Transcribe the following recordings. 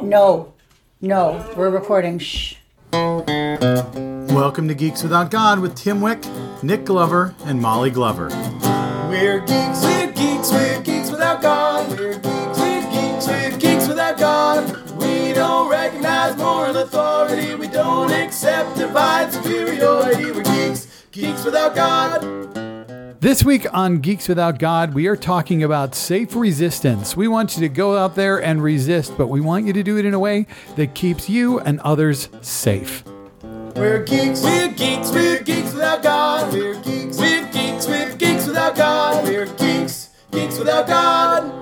No, we're recording. Shh. Welcome to Geeks Without God with Tim Wick, Nick Glover, and Molly Glover. We're geeks without God. We're geeks without God. We don't recognize moral authority. We don't accept divine superiority. We're geeks without God. This week on Geeks Without God, we are talking about safe resistance. We want you to go out there and resist, but we want you to do it in a way that keeps you and others safe. We're geeks without God. We're geeks without God. We're geeks without God.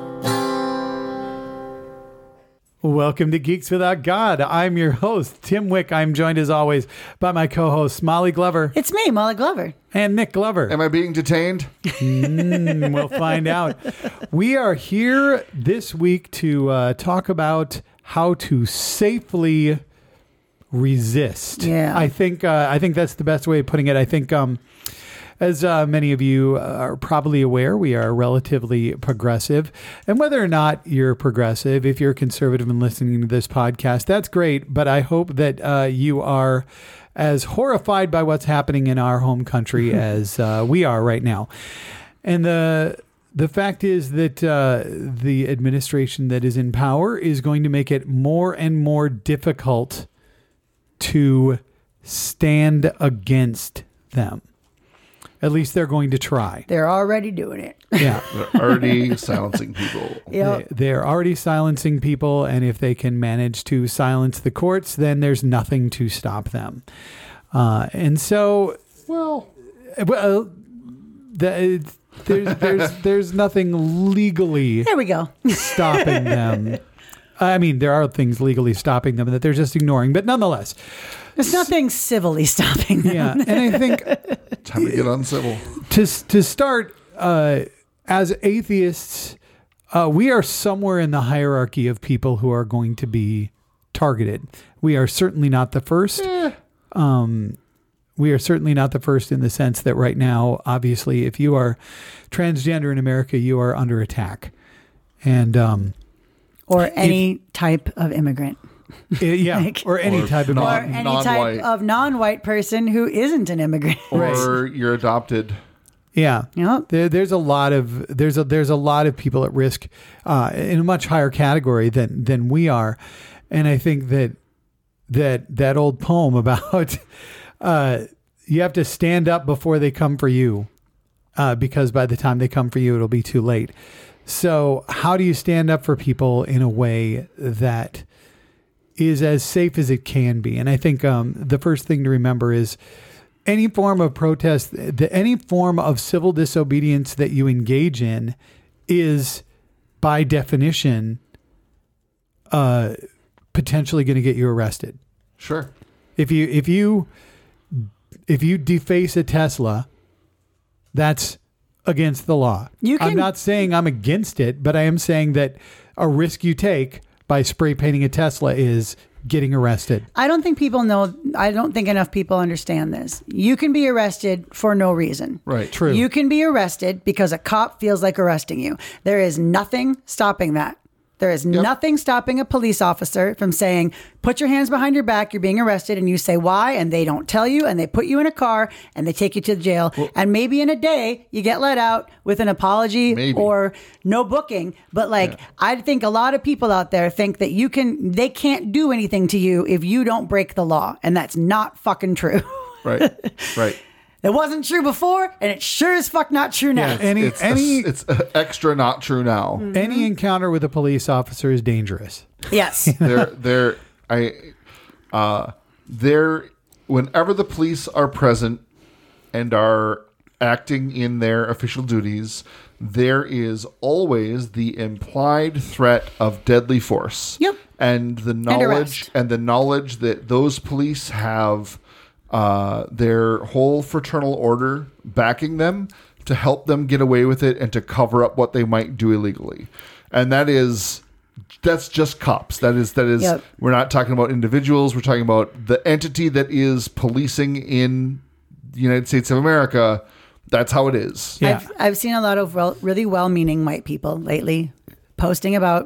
Welcome to Geeks Without God. I'm your host, Tim Wick. I'm joined as always by my co-hosts, Molly Glover. It's me, Molly Glover. And Nick Glover. Am I being detained? We'll find out. We are here this week to talk about how to safely resist. Yeah. I think that's the best way of putting it. I think as many of you are probably aware, we are relatively progressive. And whether or not you're progressive, if you're conservative and listening to this podcast, that's great. But I hope that you are as horrified by what's happening in our home country as we are right now. And the fact is that the administration that is in power is going to make it more and more difficult to stand against them. At least they're going to try. They're already doing it. Yeah. They're already silencing people. Yep. They're already silencing people, and if they can manage to silence the courts, then there's nothing to stop them. And so, there's nothing legally There we go. stopping them. I mean, there are things legally stopping them that they're just ignoring, but nonetheless. There's nothing civilly stopping them. Yeah, and I think Time to get uncivil. to start, as atheists, we are somewhere in the hierarchy of people who are going to be targeted. We are certainly not the first. We are certainly not the first in the sense that right now, obviously, if you are transgender in America, you are under attack. And Or any type of immigrant. yeah, or any type of Or any type of non-white person who isn't an immigrant. Or you're adopted. Yeah. Yep. There's a lot of people at risk in a much higher category than we are. And I think that old poem about you have to stand up before they come for you, because by the time they come for you, it'll be too late. So how do you stand up for people in a way that is as safe as it can be? And I think the first thing to remember is any form of protest, any form of civil disobedience that you engage in is by definition potentially going to get you arrested. Sure. If you deface a Tesla, that's against the law. I'm not saying I'm against it, but I am saying that a risk you take by spray painting a Tesla is getting arrested. I don't think enough people understand this. You can be arrested for no reason. Right. True. You can be arrested because a cop feels like arresting you. There is nothing stopping that. There is nothing stopping a police officer from saying, put your hands behind your back, you're being arrested, and you say why, and they don't tell you, and they put you in a car, and they take you to the jail, and maybe in a day, you get let out with an apology or no booking. But I think a lot of people out there think that they can't do anything to you if you don't break the law, and that's not fucking true. Right. It wasn't true before, and it sure as fuck not true now. Yeah, it's extra not true now. Mm-hmm. Any encounter with a police officer is dangerous. Yes. Whenever the police are present and are acting in their official duties, there is always the implied threat of deadly force. Yep. And the knowledge that those police have their whole fraternal order backing them to help them get away with it and to cover up what they might do illegally. And that's just cops. That is, yep. We're not talking about individuals. We're talking about the entity that is policing in the United States of America. That's how it is. Yeah. I've seen a lot of really well-meaning white people lately posting about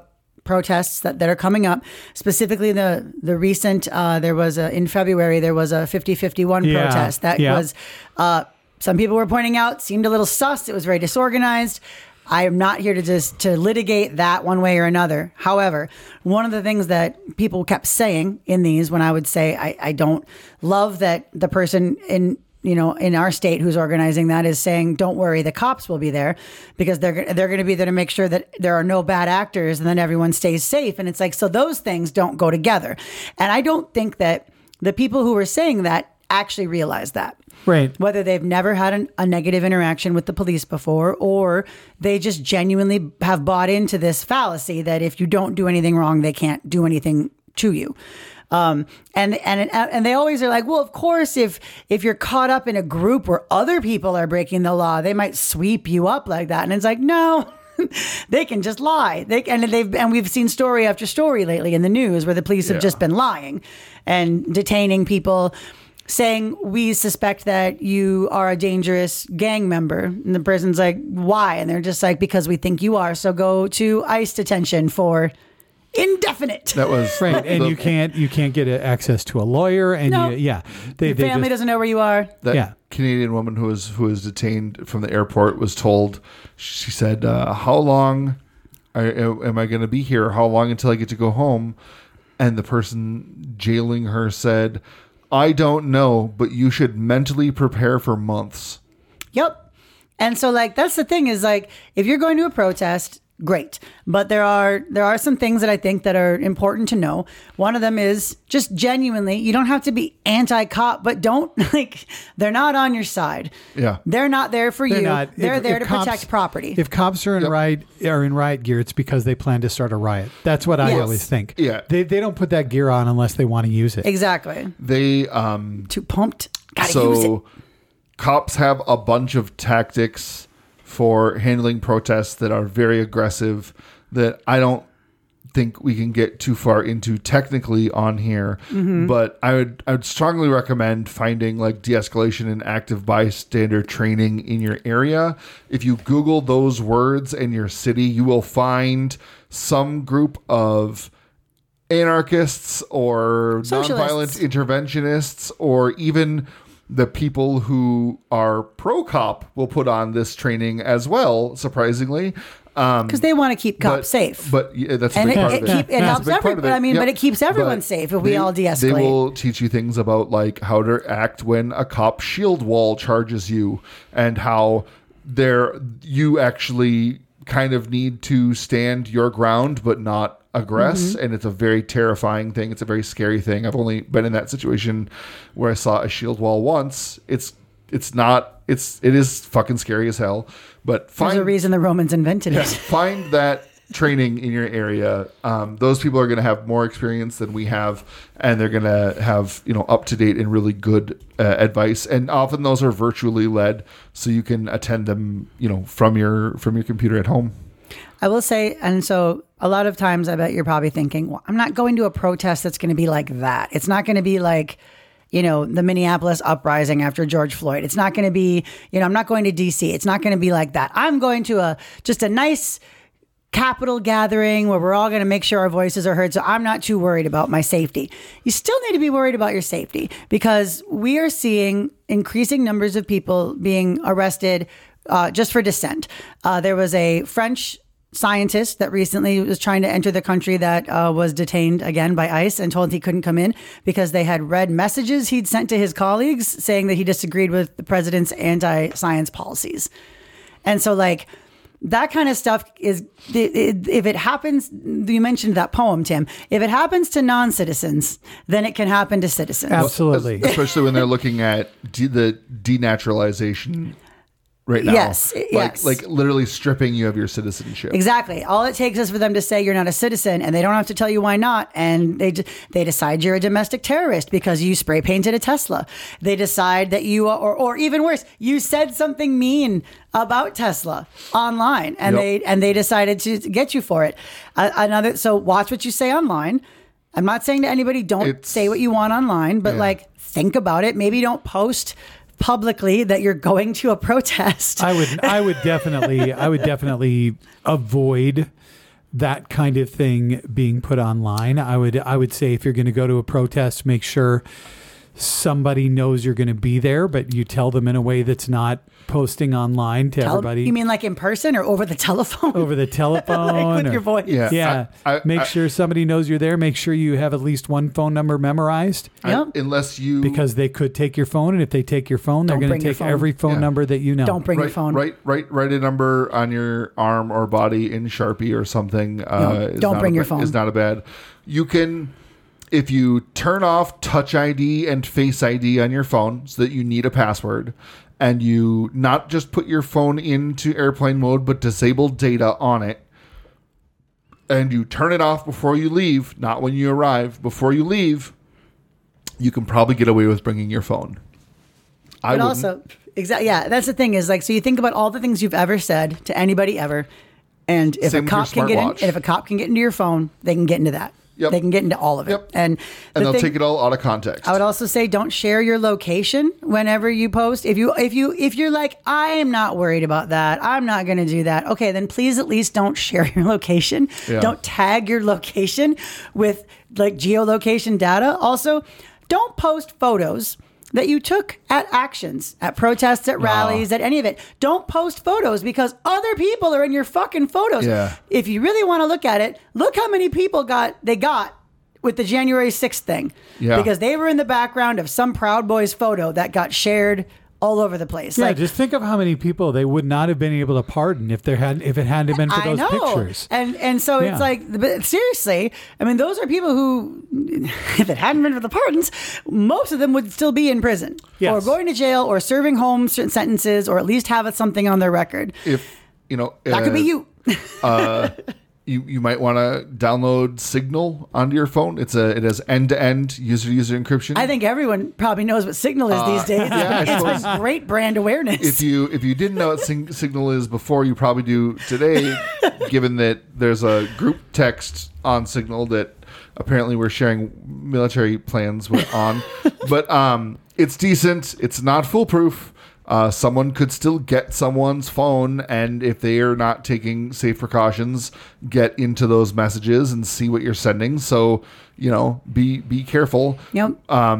protests that are coming up, specifically the recent, there was in February, there was a 50-51 protest that was, some people were pointing out, seemed a little sus. It was very disorganized. I am not here to litigate that one way or another. However, one of the things that people kept saying in these, when I would say I don't love that the person in our state who's organizing that is saying, don't worry, the cops will be there, because they're going to be there to make sure that there are no bad actors and then everyone stays safe. And it's like, so those things don't go together. And I don't think that the people who were saying that actually realize that. Right. Whether they've never had a negative interaction with the police before, or they just genuinely have bought into this fallacy that if you don't do anything wrong, they can't do anything to you. And they always are like, well, of course, if you're caught up in a group where other people are breaking the law, they might sweep you up like that. And it's like, no, they can just lie. And we've seen story after story lately in the news where the police have just been lying and detaining people, saying, we suspect that you are a dangerous gang member. And the person's like, why? And they're just like, because we think you are. So go to ICE detention for indefinite. That was right. And you can't get access to a lawyer. And your family doesn't know where you are. That Canadian woman who was detained from the airport was told, she said, how long am I going to be here? How long until I get to go home? And the person jailing her said, I don't know, but you should mentally prepare for months. Yep. And so, like, that's the thing is, like, if you're going to a protest, great. But there are some things that I think that are important to know. One of them is just genuinely, you don't have to be anti-cop, but don't, like, they're not on your side. Yeah. They're not there for you. They're there to protect property. If cops are in riot gear, it's because they plan to start a riot. That's what I always think. Yeah. They don't put that gear on unless they want to use it. Exactly. They too pumped. Gotta use it. Cops have a bunch of tactics for handling protests that are very aggressive that I don't think we can get too far into technically on here. Mm-hmm. But I would strongly recommend finding like de-escalation and active bystander training in your area. If you Google those words in your city, you will find some group of anarchists or nonviolent interventionists, or even the people who are pro-cop will put on this training as well, surprisingly. Because they want to keep cops safe. But that's a big part of it. It helps everyone. But it keeps everyone safe if we all de-escalate. They will teach you things about like how to act when a cop shield wall charges you, and how you actually kind of need to stand your ground but not aggress. And it's a very terrifying thing. It's a very scary thing. I've only been in that situation where I saw a shield wall once. It is fucking scary as hell. But there's a reason the Romans invented it. Find that training in your area. Those people are going to have more experience than we have, and they're going to have up to date and really good advice. And often those are virtually led, so you can attend them from your computer at home. I will say, and so a lot of times I bet you're probably thinking, well, I'm not going to a protest that's going to be like that. It's not going to be like, the Minneapolis uprising after George Floyd. It's not going to be, I'm not going to DC. It's not going to be like that. I'm going to just a nice Capitol gathering where we're all going to make sure our voices are heard. So I'm not too worried about my safety. You still need to be worried about your safety, because we are seeing increasing numbers of people being arrested just for dissent. There was a French scientist that recently was trying to enter the country that was detained again by ICE and told he couldn't come in because they had read messages he'd sent to his colleagues saying that he disagreed with the president's anti-science policies. And so, like, that kind of stuff is, if it happens, you mentioned that poem, Tim, if it happens to non-citizens, then it can happen to citizens. Absolutely. Especially when they're looking at the denaturalization right now. Yes. Like literally stripping you of your citizenship. Exactly. All it takes is for them to say you're not a citizen, and they don't have to tell you why not. And they decide you're a domestic terrorist because you spray painted a Tesla. They decide that you are, or even worse, you said something mean about Tesla online, and they decided to get you for it. So watch what you say online. I'm not saying to anybody, don't say what you want online, but like, think about it. Maybe don't post publicly that you're going to a protest. I would definitely avoid that kind of thing being put online. I would say if you're going to go to a protest, make sure somebody knows you're going to be there, but you tell them in a way that's not posting online to everybody. You mean like in person or over the telephone? Over the telephone. Like with your voice. Yeah. Make sure somebody knows you're there. Make sure you have at least one phone number memorized. Unless you... Because they could take your phone, and if they take your phone, they're going to take every phone number that you know. Don't bring your phone. Write a number on your arm or body in Sharpie or something. Don't bring your phone. It's not a bad... You can... If you turn off Touch ID and Face ID on your phone so that you need a password, and you not just put your phone into airplane mode, but disable data on it, and you turn it off before you leave, not when you arrive, before you leave, you can probably get away with bringing your phone. But also, exactly, yeah, that's the thing is like, so you think about all the things you've ever said to anybody ever, and if a cop can get in, and if a cop can get into your phone, they can get into that. Yep. They can get into all of it. Yep. And they'll take it all out of context. I would also say don't share your location whenever you post. If you're like, I am not worried about that, I'm not going to do that. Okay, then please at least don't share your location. Yeah. Don't tag your location with like geolocation data. Also, don't post photos that you took at actions, at protests, at rallies, at any of it. Don't post photos because other people are in your fucking photos. Yeah. If you really want to look at it, look how many people got with the January 6th thing. Yeah. Because they were in the background of some Proud Boys photo that got shared all over the place. Yeah, just think of how many people they would not have been able to pardon if it hadn't been for those pictures. And so it's like, but seriously, I mean, those are people who, if it hadn't been for the pardons, most of them would still be in prison or going to jail or serving home certain sentences or at least have something on their record. If you know, that could be you. You might want to download Signal onto your phone. It has end-to-end user encryption. I think everyone probably knows what Signal is these days. It's a great brand awareness. If you didn't know what Signal is before, you probably do today, given that there's a group text on Signal that apparently we're sharing military plans on. But it's decent. It's not foolproof. Someone could still get someone's phone, and if they are not taking safe precautions, get into those messages and see what you're sending. So, be careful. Yep.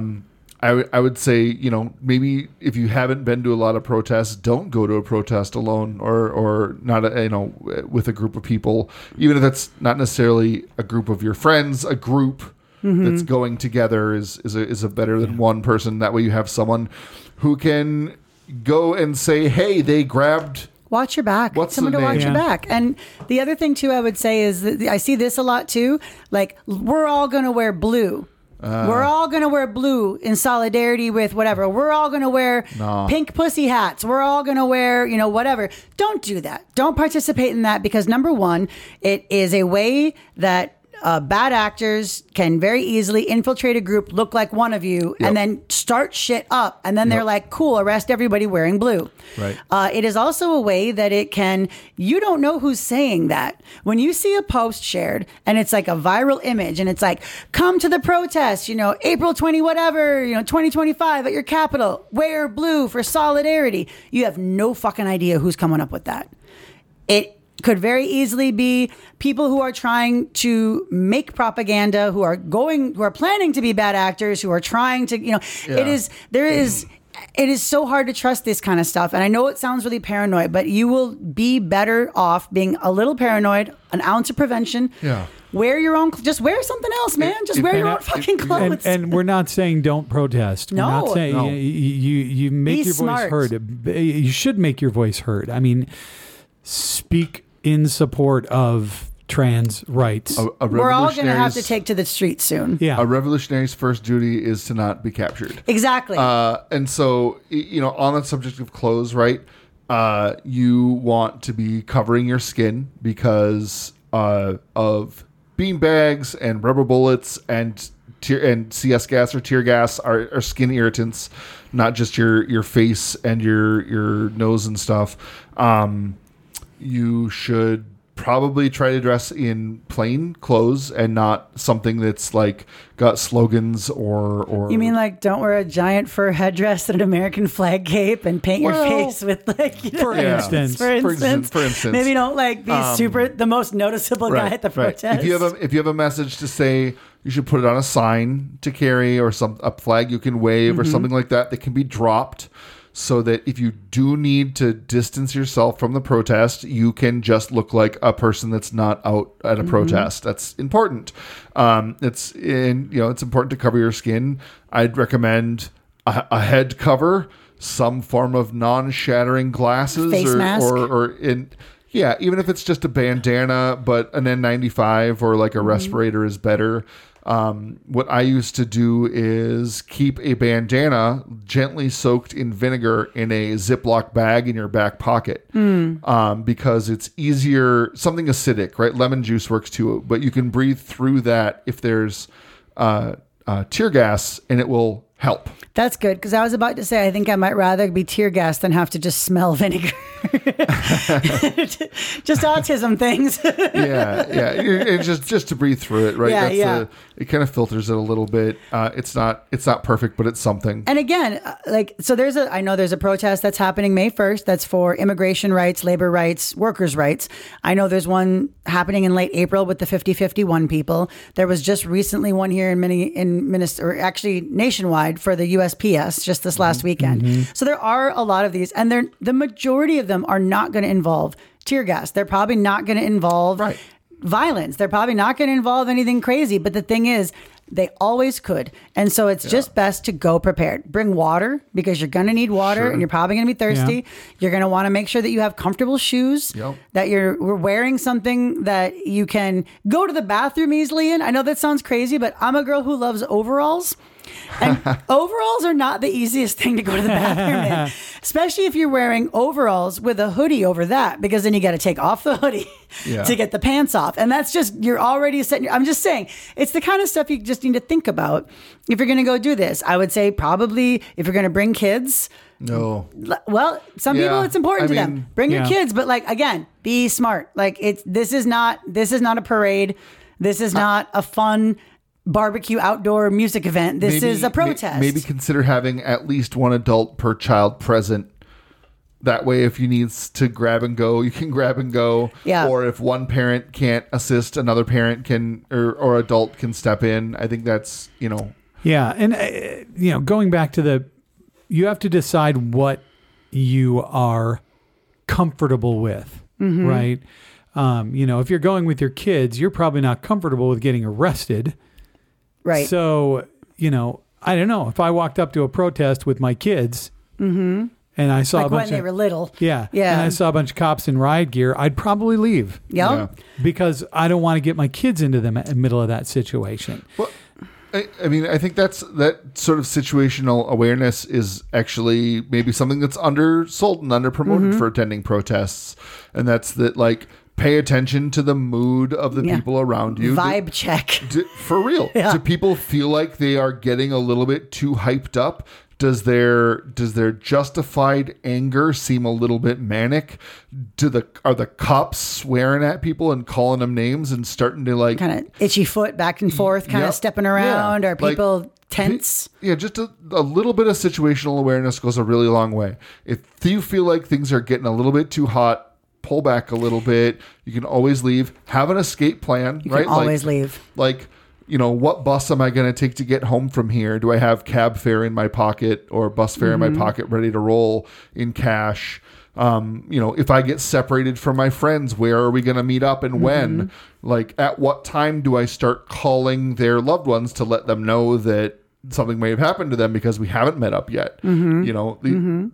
I would say, maybe if you haven't been to a lot of protests, don't go to a protest alone or not, with a group of people, even if that's not necessarily a group of your friends. A group that's going together is a better than one person. That way you have someone who can go and say, hey, they grabbed... Watch your back. Someone to watch your back. And the other thing, too, I would say is that I see this a lot, too. Like, we're all going to wear blue. We're all going to wear blue in solidarity with whatever. We're all going to wear pink pussy hats. We're all going to wear, whatever. Don't do that. Don't participate in that because, number one, it is a way that bad actors can very easily infiltrate a group, look like one of you, and then start shit up. And then they're like, cool, arrest everybody wearing blue. Right. It is also a way that you don't know who's saying that. When you see a post shared and it's like a viral image and it's like, come to the protest, April 20, whatever, 2025 at your Capitol, wear blue for solidarity. You have no fucking idea who's coming up with that. It could very easily be people who are trying to make propaganda, who are planning to be bad actors, who are trying to, it is so hard to trust this kind of stuff. And I know it sounds really paranoid, but you will be better off being a little paranoid, an ounce of prevention. Yeah. Wear your own, just wear something else, man. Just wear your own fucking clothes. And we're not saying don't protest. No. We're not saying you make your voice heard. You should make your voice heard. I mean, speak in support of trans rights. We're all going to have to take to the streets soon. Yeah. A revolutionary's first duty is to not be captured. Exactly. And so, on the subject of clothes, right, you want to be covering your skin because of beanbags and rubber bullets and CS gas or tear gas are skin irritants, not just your face and your nose and stuff. You should probably try to dress in plain clothes and not something that's like got slogans or You mean like don't wear a giant fur headdress and an American flag cape and paint your face with like, you know, For instance. For instance. maybe don't like be the most noticeable guy at the protest. If you have a message to say, you should put it on a sign to carry or a flag you can wave or something like that can be dropped, so that if you do need to distance yourself from the protest, you can just look like a person that's not out at a protest. That's important. It's important to cover your skin. I'd recommend a head cover, some form of non-shattering glasses, face mask. Even if it's just a bandana, but an N95 or like a respirator is better. What I used to do is keep a bandana gently soaked in vinegar in a Ziploc bag in your back pocket, because it's easier. Something acidic, right? Lemon juice works too, but you can breathe through that if there's tear gas, and it will help. That's good, because I was about to say I think I might rather be tear gassed than have to just smell vinegar. Just autism things. It's just to breathe through it, right? It kind of filters it a little bit. It's not perfect, but it's something. And again, I know there's a protest that's happening May 1st. That's for immigration rights, labor rights, workers' rights. I know there's one happening in late April with the 50-51 people. There was just recently one here in Minnesota, or actually nationwide, for the USPS just this last weekend. So there are a lot of these, and the majority of them are not going to involve tear gas. They're probably not going to involve violence. They're probably not going to involve anything crazy. But the thing is, they always could. And so it's just best to go prepared. Bring water, because you're going to need water, and you're probably going to be thirsty. Yeah. You're going to want to make sure that you have comfortable shoes, that you're wearing something that you can go to the bathroom easily in. I know that sounds crazy, but I'm a girl who loves overalls. And overalls are not the easiest thing to go to the bathroom in, especially if you're wearing overalls with a hoodie over that, because then you got to take off the hoodie to get the pants off. And that's just, you're already setting, I'm just saying, it's the kind of stuff you just need to think about if you're going to go do this. I would say probably if you're going to bring kids. No. Well, some people, it's important to them. Bring your kids, but like, again, be smart. Like this is not a parade. This is not a fun barbecue outdoor music event. This is a protest. Maybe consider having at least one adult per child present. That way, if you need to grab and go, you can grab and go. Yeah. Or if one parent can't assist, another parent can, or adult can step in. I think that's, Yeah. And, going back to you have to decide what you are comfortable with, right? If you're going with your kids, you're probably not comfortable with getting arrested. Right. So, I don't know. If I walked up to a protest with my kids and I saw like a bunch when they were little. Yeah. And I saw a bunch of cops in riot gear, I'd probably leave. Yep. Yeah. Because I don't want to get my kids into the middle of that situation. Well, I think that sort of situational awareness is actually maybe something that's undersold and underpromoted for attending protests. And that's that, like, pay attention to the mood of the people around you. Vibe check. For real. Yeah. Do people feel like they are getting a little bit too hyped up? Does their justified anger seem a little bit manic? Are the cops swearing at people and calling them names and starting to like kind of itchy foot back and forth, kind of stepping around? Yeah. Are people tense? Yeah, just a little bit of situational awareness goes a really long way. If you feel like things are getting a little bit too hot, pull back a little bit. You can always leave. Have an escape plan, right? You can always leave. Like, what bus am I going to take to get home from here? Do I have cab fare in my pocket or bus fare in my pocket ready to roll in cash? If I get separated from my friends, where are we going to meet up and when? Like, at what time do I start calling their loved ones to let them know that something may have happened to them because we haven't met up yet? A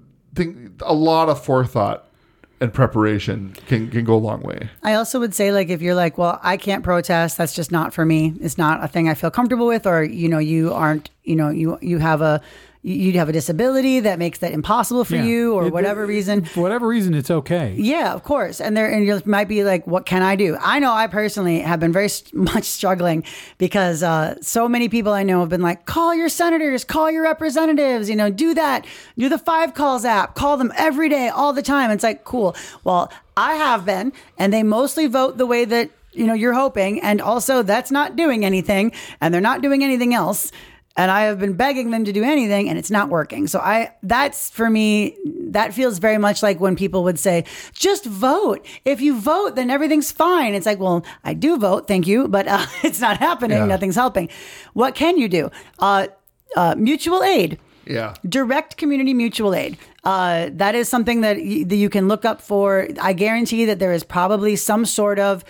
lot of forethought and preparation can go a long way. I also would say, like, if you're like, well, I can't protest, that's just not for me. It's not a thing I feel comfortable with, or, you aren't, you have a, you have a disability that makes that impossible for you, or whatever reason. For whatever reason, it's okay. Yeah, of course. And you might be like, what can I do? I know I personally have been very much struggling because so many people I know have been like, call your senators, call your representatives, do that, do the 5 calls app, call them every day, all the time. It's like, cool. Well, I have been, and they mostly vote the way that, you're hoping. And also that's not doing anything, and they're not doing anything else. And I have been begging them to do anything, and it's not working. So that's for me, that feels very much like when people would say, just vote. If you vote, then everything's fine. It's like, well, I do vote. Thank you. But it's not happening. Yeah. Nothing's helping. What can you do? Mutual aid. Yeah. Direct community mutual aid. That is something that you can look up for. I guarantee that there is probably some sort of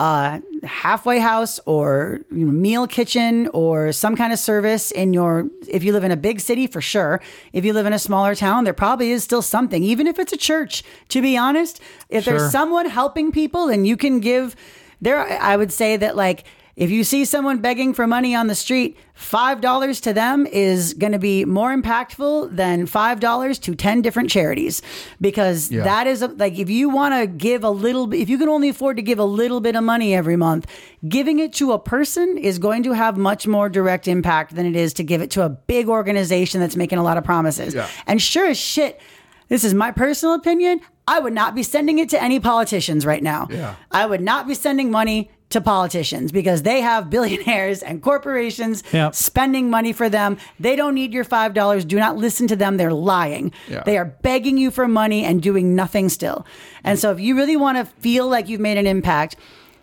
halfway house or meal kitchen or some kind of service if you live in a big city, for sure. If you live in a smaller town, there probably is still something, even if it's a church, to be honest. If there's someone helping people and you can give I would say that, like, if you see someone begging for money on the street, $5 to them is going to be more impactful than $5 to 10 different charities, because that is like, if you want to give a little, if you can only afford to give a little bit of money every month, giving it to a person is going to have much more direct impact than it is to give it to a big organization that's making a lot of promises. Yeah. And sure as shit, this is my personal opinion, I would not be sending it to any politicians right now. Yeah. I would not be sending money to politicians because they have billionaires and corporations spending money for them. They don't need your $5. Do not listen to them. They're lying. Yeah. They are begging you for money and doing nothing still. And so if you really want to feel like you've made an impact,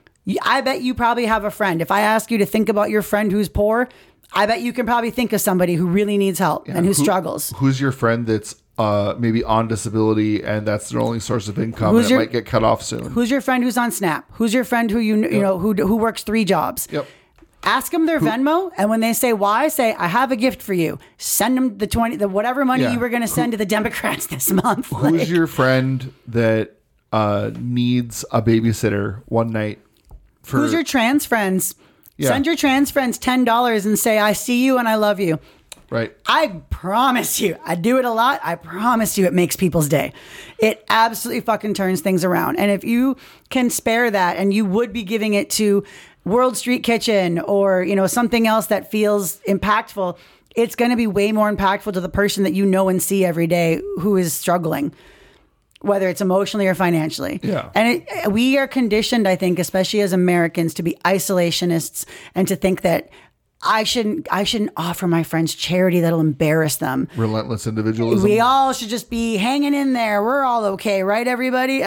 I bet you probably have a friend. If I ask you to think about your friend who's poor, I bet you can probably think of somebody who really needs help and who struggles. Who's your friend that's maybe on disability and that's their only source of income and it might get cut off soon? Who's your friend who's on SNAP? Who's your friend who who works 3 jobs? Yep. Ask them their Venmo, and when they say why, say, I have a gift for you. Send them the whatever money you were going to send to the Democrats this month. Who's your friend that needs a babysitter one night? Who's your trans friends? Yeah. Send your trans friends $10 and say, I see you and I love you. Right. I promise you, I do it a lot. I promise you it makes people's day. It absolutely fucking turns things around. And if you can spare that and you would be giving it to World Street Kitchen or, something else that feels impactful, it's going to be way more impactful to the person that you know and see every day who is struggling, whether it's emotionally or financially. Yeah. And we are conditioned, I think, especially as Americans, to be isolationists and to think that I shouldn't offer my friends charity that'll embarrass them. Relentless individualism. We all should just be hanging in there. We're all okay, right, everybody?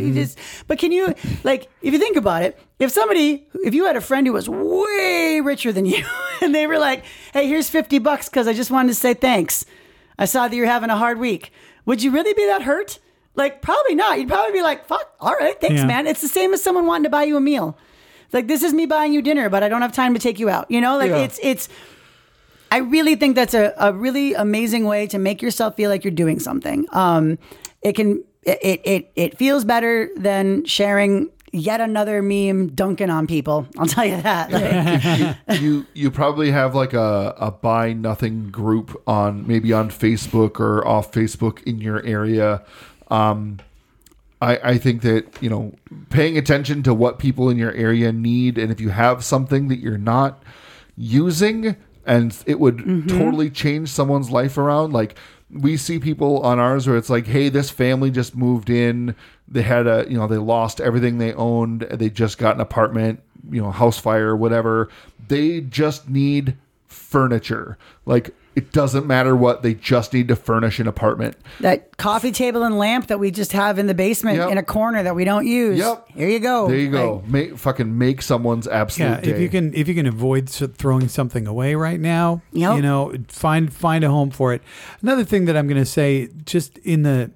But can you, like, if you think about it, if you had a friend who was way richer than you and they were like, hey, here's $50 because I just wanted to say thanks. I saw that you're having a hard week. Would you really be that hurt? Like, probably not. You'd probably be like, fuck, all right, thanks, man. It's the same as someone wanting to buy you a meal. Like, this is me buying you dinner, but I don't have time to take you out. It's I really think that's a really amazing way to make yourself feel like you're doing something. It feels better than sharing yet another meme dunking on people. I'll tell you that. Like, you probably have like a buy nothing group on Facebook or off Facebook in your area. I think that, paying attention to what people in your area need, and if you have something that you're not using and it would totally change someone's life around, like we see people on ours where it's like, hey, this family just moved in. They had they lost everything they owned. They just got an apartment, house fire, whatever. They just need furniture. Like, it doesn't matter what, they just need to furnish an apartment. That coffee table and lamp that we just have in the basement in a corner that we don't use. Yep. Here you go. There you go. Make someone's absolute day. If you can avoid throwing something away right now, find a home for it. Another thing that I'm going to say, just in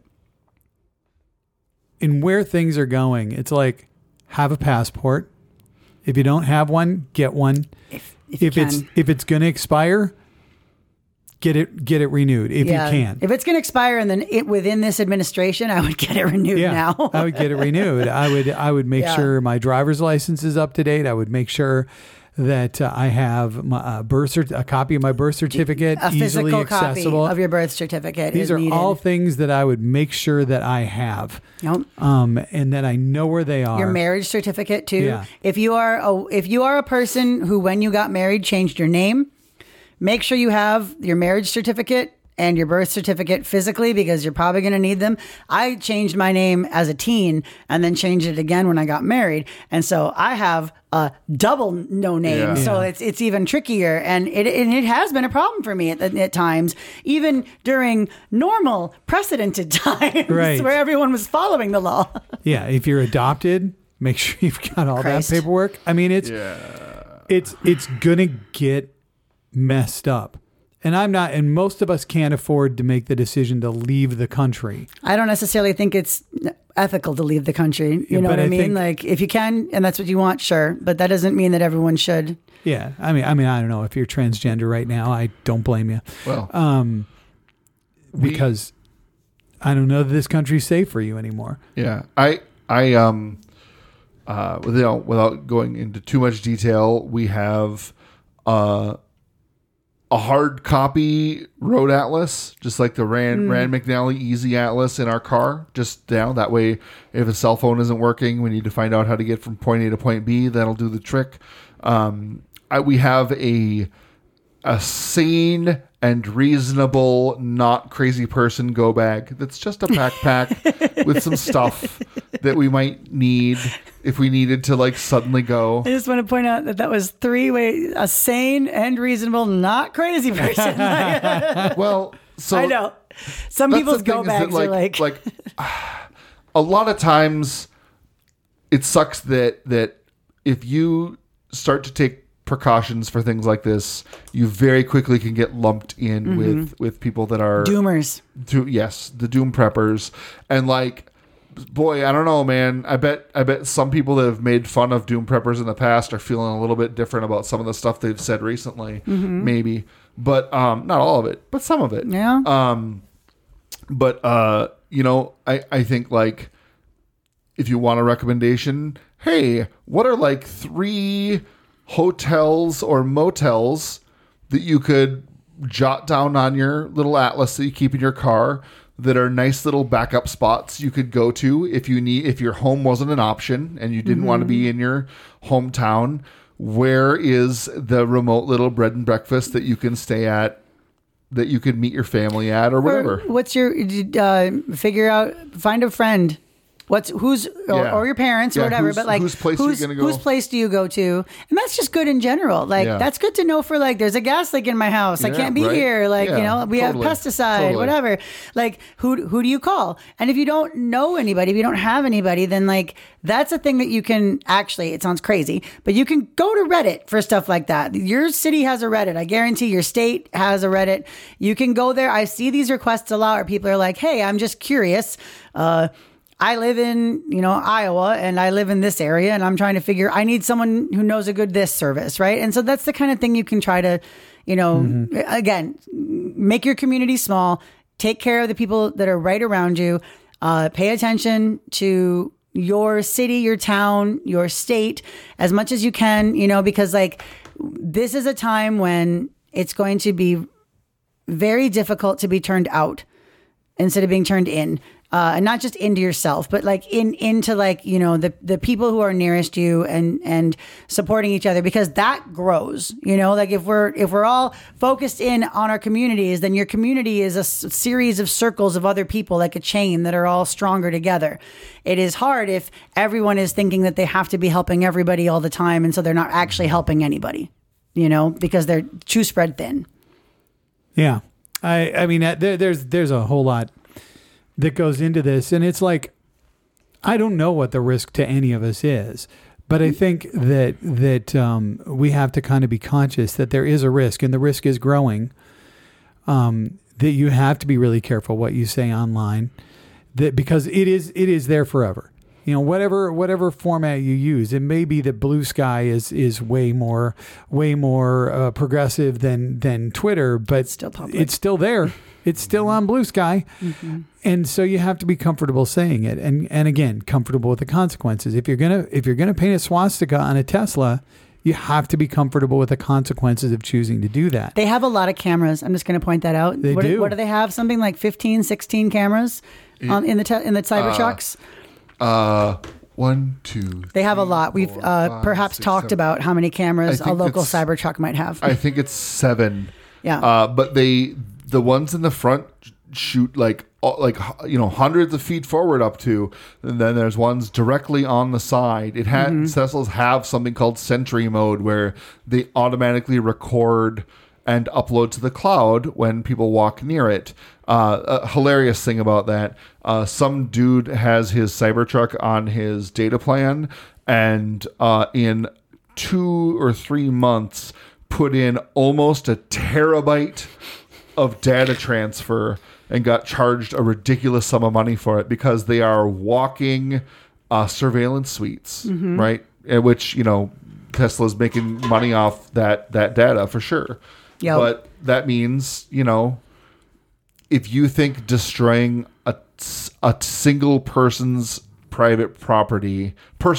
where things are going, it's like, have a passport. If you don't have one, get one. If it's going to expire, get it renewed if you can. If it's going to expire and then within this administration, I would get it renewed now. I would get it renewed. I would make sure my driver's license is up to date. I would make sure that I have my a copy of my birth certificate, A easily physical accessible. copy of your birth certificate. These is are needed. all things that I would make sure that I have, Yep. and that I know where they are. Your marriage certificate too. Yeah. If you are a person who, when you got married, changed your name, make sure you have your marriage certificate and your birth certificate physically, because you're probably going to need them. I changed my name as a teen and then changed it again when I got married, and so I have a double no name. Yeah. So Yeah. it's even trickier, and it has been a problem for me at times, even during normal precedented times, Right. where everyone was following the law. Yeah, if you're adopted, make sure you've got all Christ. that paperwork. I mean, it's gonna get messed up. And and most of us can't afford to make the decision to leave the country. I don't necessarily think it's ethical to leave the country. You know but what I I mean? think- Like, if you can, and that's what you want, sure. But that doesn't mean that everyone should. Yeah, I mean, I don't know if you're transgender right now. I don't blame you. Well, Because I don't know that this country's safe for you anymore. yeah, without going into too much detail, we have a hard copy road atlas, just like the Rand McNally Easy Atlas in our car. Just that way, if a cell phone isn't working, we need to find out how to get from point A to point B. That'll do the trick. We have a sane and reasonable, not crazy person go bag. That's just a backpack with some stuff that we might need if we needed to suddenly go. I just want to point out that was 3 ways: a sane and reasonable, not crazy person. Well, so I know. Some that's people's the thing go is bags that, are like a lot of times it sucks that if you start to take precautions for things like this, you very quickly can get lumped in with people that are doomers. the doom preppers. And boy, I don't know, man. I bet some people that have made fun of doom preppers in the past are feeling a little bit different about some of the stuff they've said recently, maybe. But not all of it, but some of it. Yeah. I think if you want a recommendation, hey, what are 3 hotels or motels that you could jot down on your little atlas that you keep in your car that are nice little backup spots you could go to if your home wasn't an option and you didn't want to be in your hometown? Where is the remote little bread and breakfast that you can stay at, that you could meet your family at, or whatever? What's your find a friend. Or your parents or whatever, but whose place are you gonna go? Whose place do you go to? And that's just good in general. That's good to know for there's a gas leak in my house. I can't be here. We have pesticide, whatever. Who do you call? And if you don't know anybody, if you don't have anybody, then that's a thing that you can actually, it sounds crazy, but you can go to Reddit for stuff like that. Your city has a Reddit. I guarantee your state has a Reddit. You can go there. I see these requests a lot where people are like, hey, I'm just curious. I live in, Iowa, and I live in this area, and I'm trying to figure, I need someone who knows a good this service, right? And so that's the kind of thing you can try to, again, make your community small, take care of the people that are right around you, pay attention to your city, your town, your state as much as you can, because this is a time when it's going to be very difficult to be turned out instead of being turned in. And not just into yourself, but into the people who are nearest you and supporting each other, because that grows, if we're all focused in on our communities, then your community is a series of circles of other people, like a chain that are all stronger together. It is hard if everyone is thinking that they have to be helping everybody all the time. And so they're not actually helping anybody, because they're too spread thin. Yeah. I mean, there's a whole lot that goes into this, and it's I don't know what the risk to any of us is, but I think that we have to kind of be conscious that there is a risk, and the risk is growing. That you have to be really careful what you say online, because it is there forever. Whatever format you use, it may be that Blue Sky is way more progressive than Twitter, but it's still public. It's still there. It's still on Blue Sky. Mm-hmm. And so you have to be comfortable saying it. And again, comfortable with the consequences. If you're gonna paint a swastika on a Tesla, You have to be comfortable with the consequences of choosing to do that. They have a lot of cameras. I'm just going to point that out. They do. What do they have? Something like 15, 16 cameras in the Cybertrucks? 1, 2. They have a lot. We've perhaps 6, talked 7. about how many cameras a local it's- Cybertruck might have. I think it's 7. Yeah. But the ones in the front shoot like hundreds of feet forward up to, and then there's ones directly on the side. It had Teslas have something called Sentry mode where they automatically record and upload to the cloud when people walk near it. A hilarious thing about that, some dude has his Cybertruck on his data plan, and in 2 or 3 months put in almost a terabyte of data transfer and got charged a ridiculous sum of money for it because they are walking surveillance suites, right? At which, Tesla's making money off that data for sure. Yep. But that means, if you think destroying a single person's personal property,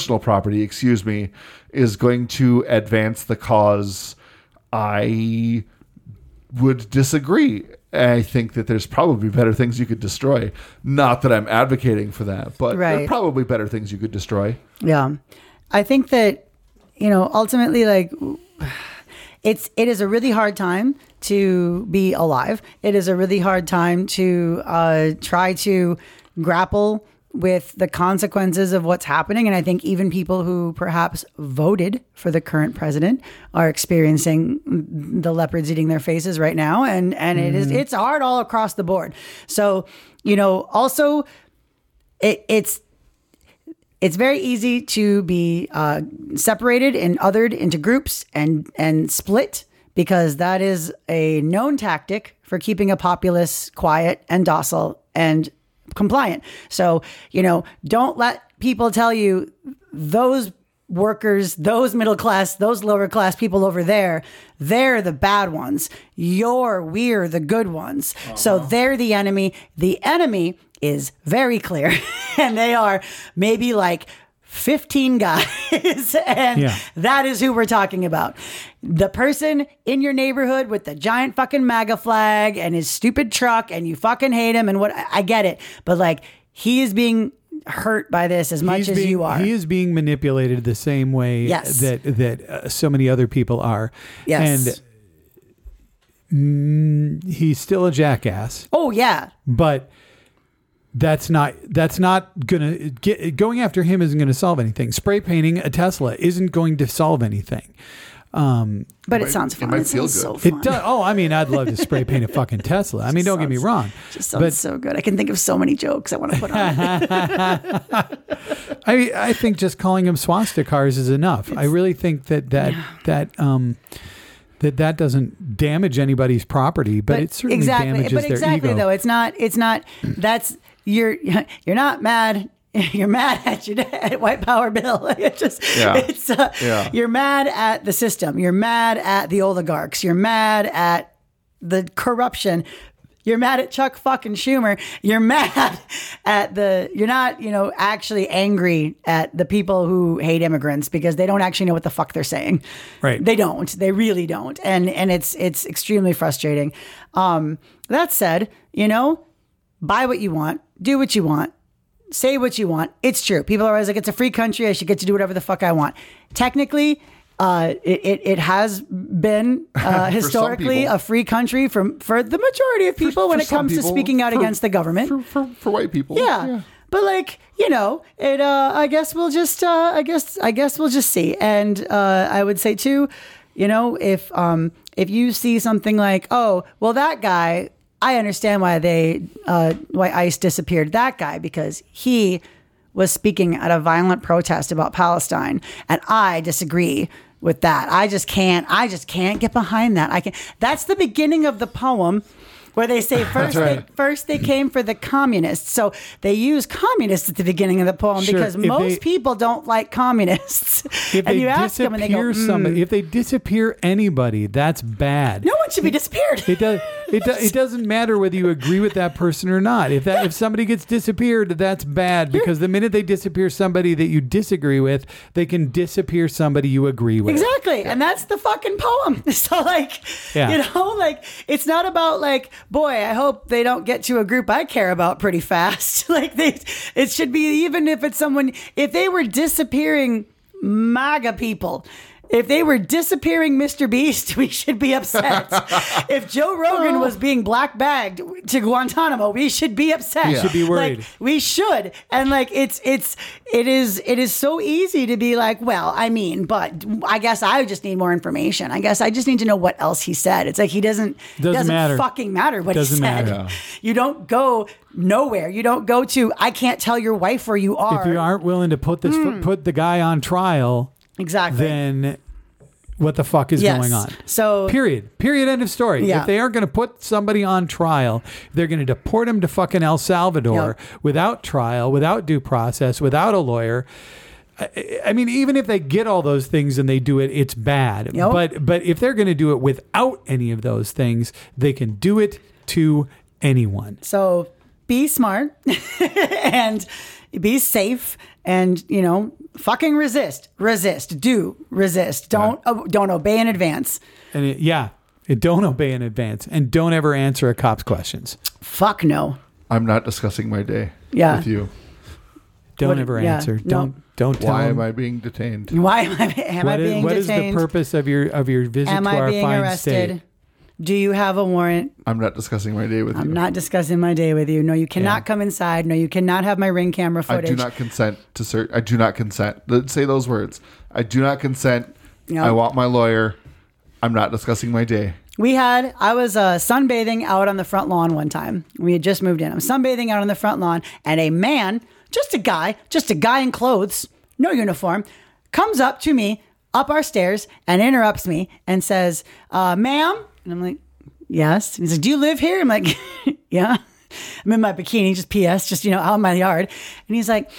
is going to advance the cause, I would disagree. I think that there's probably better things you could destroy. Not that I'm advocating for that, but there are probably better things you could destroy. Yeah. I think that, ultimately, like, it is a really hard time to be alive. It is a really hard time to try to grapple with the consequences of what's happening. And I think even people who perhaps voted for the current president are experiencing the leopards eating their faces right now. And it's hard all across the board. So, also it's very easy to be separated and othered into groups and split, because that is a known tactic for keeping a populace quiet and docile and compliant. So, don't let people tell you those workers, those middle class, those lower class people over there, they're the bad ones. We're the good ones. So they're the enemy. The enemy is very clear. And they are maybe like 15 guys. And that is who we're talking about. The person in your neighborhood with the giant fucking MAGA flag and his stupid truck, and you fucking hate him, and I get it. But like, he is being hurt by this as much as you are. He is being manipulated the same way that so many other people are. Yes. And he's still a jackass. Oh yeah. But that's not going after him isn't going to solve anything. Spray painting a Tesla isn't going to solve anything. But it sounds fun. It might It feel sounds good. so fun. It does. Oh, I mean, I'd love to spray paint a fucking Tesla. I mean, don't get me wrong. It just sounds so good. I can think of so many jokes I want to put on it. I think just calling them swastikars is enough. I really think that doesn't damage anybody's property, but it certainly damages their ego. Though it's not. That's you're not mad. You're mad at White Power Bill. You're mad at the system. You're mad at the oligarchs. You're mad at the corruption. You're mad at Chuck fucking Schumer. You're mad at you're not, actually angry at the people who hate immigrants because they don't actually know what the fuck they're saying. Right. They don't. They really don't. And it's extremely frustrating. That said, buy what you want, do what you want. Say what you want. It's true. People are always like, it's a free country. I should get to do whatever the fuck I want. Technically, it has been historically a free country for the majority of people when it comes to speaking out against the government. For white people. Yeah. But like, I guess we'll just see. And I would say too, if you see something like, oh, well, that guy, I understand why ICE disappeared that guy, because he was speaking at a violent protest about Palestine, and I disagree with that. I just can't get behind that. That's the beginning of the poem, where they say first they came for the communists. So they use communists at the beginning of the poem because most people don't like communists. And you ask them and they go, if they disappear anybody, that's bad. No one should be disappeared. It does. It doesn't matter whether you agree with that person or not. If somebody gets disappeared, that's bad, because the minute they disappear somebody that you disagree with, they can disappear somebody you agree with. Exactly. Yeah. And that's the fucking poem. So it's not about boy, I hope they don't get to a group I care about pretty fast. It should be, even if it's someone, if they were disappearing MAGA people, if they were disappearing Mr. Beast, we should be upset. If Joe Rogan was being black bagged to Guantanamo, we should be upset. We should be worried. We should. And it is so easy to be but I guess I just need more information. I guess I just need to know what else he said. It's he doesn't matter. fucking matter what doesn't he said. Matter. You don't go nowhere. You don't go to, I can't tell your wife where you are. If you aren't willing to put the guy on trial, exactly, then what the fuck is going on? So period, end of story. Yeah. If they aren't going to put somebody on trial, they're going to deport him to fucking El Salvador without trial, without due process, without a lawyer. I mean, even if they get all those things and they do it, it's bad. Yep. But if they're going to do it without any of those things, they can do it to anyone. So be smart and be safe, and fucking resist. Do resist. Don't obey in advance. And don't obey in advance, and don't ever answer a cop's questions. Fuck no. I'm not discussing my day with you. Don't ever answer. Don't tell Why them. am I being detained? Why am I being detained? What is the purpose of your visit am to I our being fine arrested? state? Do you have a warrant? I'm not discussing my day with you. I'm not discussing my day with you. No, you cannot come inside. No, you cannot have my Ring camera footage. I do not consent to search. I do not consent. Say those words. I do not consent. Yep. I want my lawyer. I'm not discussing my day. I was sunbathing out on the front lawn one time. We had just moved in. I'm sunbathing out on the front lawn, and a man, just a guy in clothes, no uniform, comes up to me up our stairs and interrupts me and says, ma'am. And I'm like, yes. And he's like, do you live here? I'm like, yeah. I'm in my bikini, just PS, just, out in my yard. And he's like,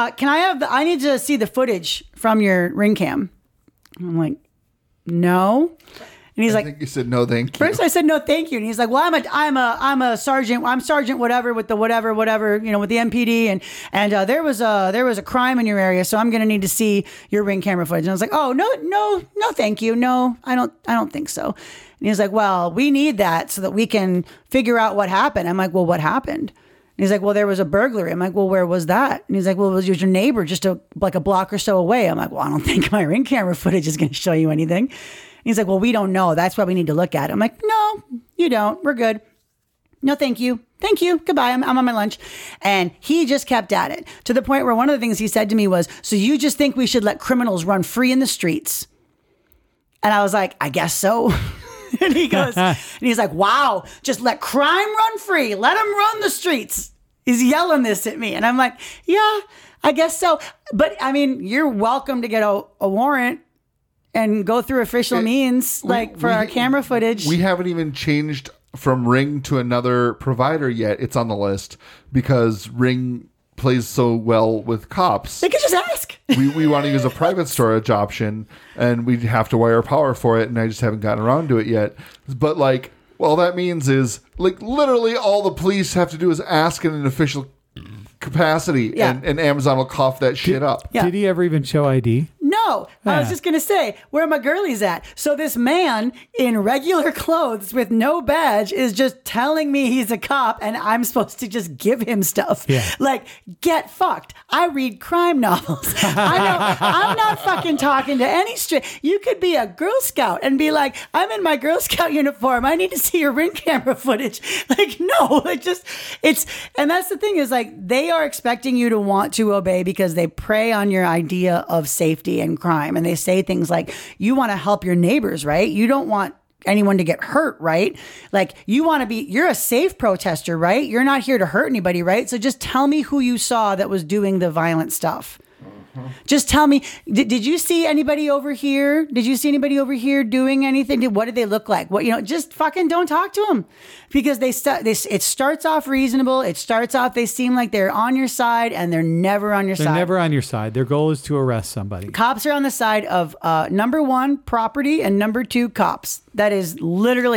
I need to see the footage from your Ring cam. And I'm like, no. And he's I think you said no, thank you. First I said no, thank you, and he's like, "Well, I'm a sergeant. I'm sergeant whatever with the whatever with the MPD, and there was a crime in your area, so I'm going to need to see your Ring camera footage." And I was like, "Oh no, thank you, no, I don't think so." And he's like, "Well, we need that so that we can figure out what happened." I'm like, "Well, what happened?" And he's like, "Well, there was a burglary." I'm like, "Well, where was that?" And he's like, "Well, it was your neighbor just a block or so away." I'm like, "Well, I don't think my Ring camera footage is going to show you anything." He's like, "Well, we don't know. That's why we need to look at it." I'm like, "No, you don't. We're good. No, thank you. Thank you. Goodbye. I'm on my lunch." And he just kept at it to the point where one of the things he said to me was, "So you just think we should let criminals run free in the streets?" And I was like, "I guess so." And he goes, and he's like, "Wow, just let crime run free. Let them run the streets." He's yelling this at me. And I'm like, "Yeah, I guess so. But I mean, you're welcome to get a warrant and go through official means, for our camera footage." We haven't even changed from Ring to another provider yet. It's on the list because Ring plays so well with cops. They could just ask. We want to use a private storage option, and we have to wire power for it, and I just haven't gotten around to it yet. But all that means is literally all the police have to do is ask in an official capacity, and Amazon will cough that shit up. Yeah. Did he ever even show ID? No, I was just going to say, where are my girlies at? So this man in regular clothes with no badge is just telling me he's a cop and I'm supposed to just give him stuff. Yeah. Get fucked. I read crime novels. I'm not fucking talking to any You could be a Girl Scout and be like, "I'm in my Girl Scout uniform. I need to see your Ring camera footage." No, and that's the thing is they are expecting you to want to obey because they prey on your idea of safety and crime. And they say things like, you want to help your neighbors, right? You don't want anyone to get hurt, right? You're a safe protester, right? You're not here to hurt anybody, right? So just tell me who you saw that was doing the violent stuff. Just tell me, did you see anybody over here? Did you see anybody over here doing anything? What did they look like? Just fucking don't talk to them because it starts off reasonable. It starts off, they seem like they're on your side and they're never on your side. They're never on your side. Their goal is to arrest somebody. Cops are on the side of number one, property, and number two, cops. That is literally it.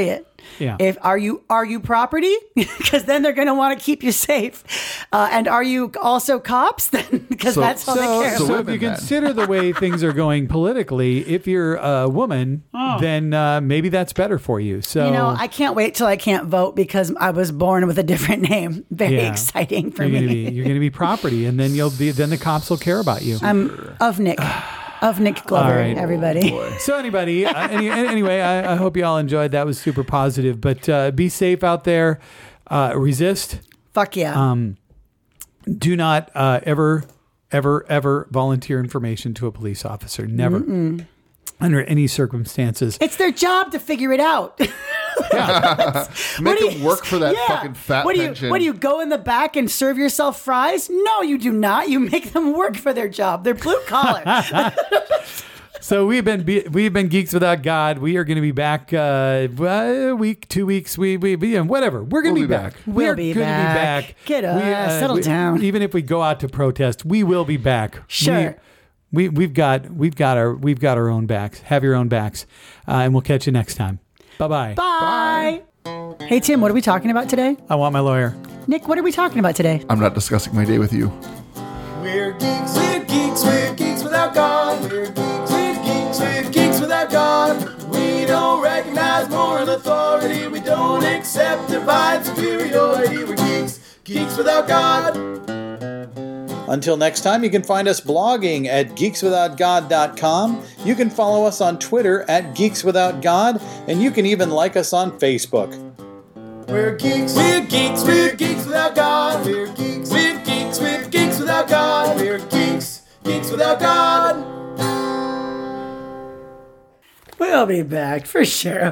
Yeah. Are you property? Because then they're going to want to keep you safe. And are you also cops? Because that's all they care about. So if you consider the way things are going politically, if you're a woman, then maybe that's better for you. So I can't wait till I can't vote because I was born with a different name. Very exciting for me. You're going to be property, and then then the cops will care about you. I'm of Nick. Of Nick Glover, right. everybody. So anybody, anyway, I hope you all enjoyed. That was super positive. But be safe out there. Resist. Fuck yeah. Do not ever volunteer information to a police officer. Never. Mm-mm. Under any circumstances. It's their job to figure it out. Make them work for that fucking fat pension. What do you go in the back and serve yourself fries? No, you do not. You make them work for their job. They're blue collar. So we've been Geeks Without God. We are going to be back a week, 2 weeks. Whatever. We're going to be back. We'll be back. Get us. Settle down. Even if we go out to protest, we will be back. Sure. We've got our own backs. Have your own backs, and we'll catch you next time. Bye-bye. Bye. Hey Tim, what are we talking about today? I want my lawyer. Nick, what are we talking about today? I'm not discussing my day with you. We're geeks without God. We're geeks without God. We don't recognize moral authority. We don't accept divine superiority. We're geeks without God. Until next time, you can find us blogging at geekswithoutgod.com. You can follow us on Twitter at geekswithoutgod, and you can even like us on Facebook. We're geeks without God. We're geeks without God. We're geeks without God. We'll be back for sure.